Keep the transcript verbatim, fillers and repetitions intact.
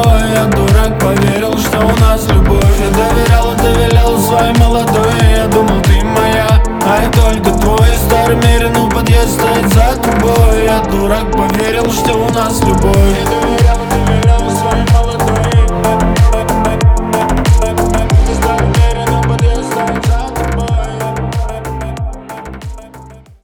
Я дурак, поверил, что у нас любовь. Я доверял, ты велел своим молодым